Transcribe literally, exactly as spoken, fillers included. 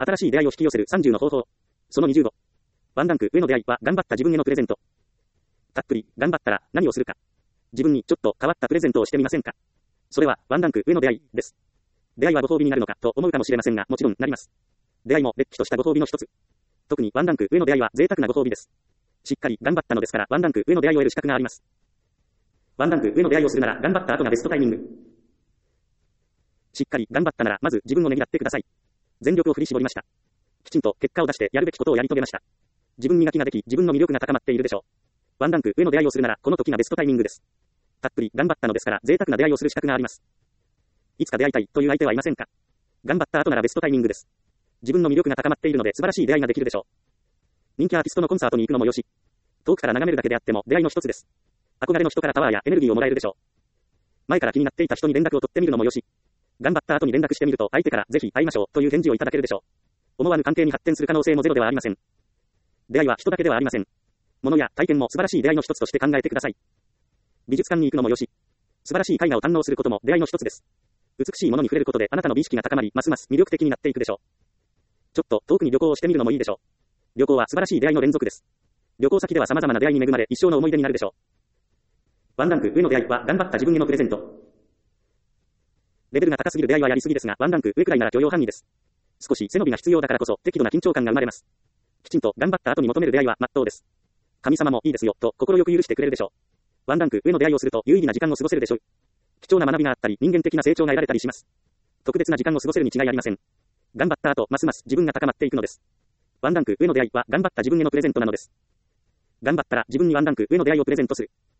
新しい出会いを引き寄せるさんじゅうの方法。そのにじゅうご。ワンランク上の出会いは頑張った自分へのプレゼント。たっぷり頑張ったら何をするか。自分にちょっと変わったプレゼントをしてみませんか。それはワンランク上の出会いです。出会いはご褒美になるのかと思うかもしれませんが、もちろんなります。出会いもれっきとしたご褒美の一つ。特にワンランク上の出会いは贅沢なご褒美です。しっかり頑張ったのですからワンランク上の出会いを得る資格があります。ワンランク上の出会いをするなら頑張った後がベストタイミング。しっかり頑張ったならまず自分をねぎらってください。全力を振り絞りました。きちんと結果を出してやるべきことをやり遂げました。自分磨きができ自分の魅力が高まっているでしょう。ワンランク上の出会いをするならこの時がベストタイミングです。たっぷり頑張ったのですから贅沢な出会いをする資格があります。いつか出会いたいという相手はいませんか。頑張った後ならベストタイミングです。自分の魅力が高まっているので素晴らしい出会いができるでしょう。人気アーティストのコンサートに行くのもよし、遠くから眺めるだけであっても出会いの一つです。憧れの人からパワーやエネルギーをもらえるでしょう。前から気になっていた人に連絡を取ってみるのもよし、頑張った後に連絡してみると相手からぜひ会いましょうという返事をいただけるでしょう。思わぬ関係に発展する可能性もゼロではありません。出会いは人だけではありません。物や体験も素晴らしい出会いの一つとして考えてください。美術館に行くのもよし、素晴らしい絵画を堪能することも出会いの一つです。美しいものに触れることであなたの美意識が高まり、ますます魅力的になっていくでしょう。ちょっと遠くに旅行をしてみるのもいいでしょう。旅行は素晴らしい出会いの連続です。旅行先では様々な出会いに恵まれ一生の思い出になるでしょう。ワンランク上の出会いは頑張った自分へのプレゼント。レベルが高すぎる出会いはやりすぎですが、ワンランク上くらいなら許容範囲です。少し背伸びが必要だからこそ適度な緊張感が生まれます。きちんと頑張った後に求める出会いは真っ当です。神様もいいですよと心よく許してくれるでしょう。ワンランク上の出会いをすると有意義な時間を過ごせるでしょう。貴重な学びがあったり人間的な成長が得られたりします。特別な時間を過ごせるに違いありません。頑張った後ますます自分が高まっていくのです。ワンランク上の出会いは頑張った自分へのプレゼントなのです。頑張ったら自分にワンランク上の出会いをプレゼントする。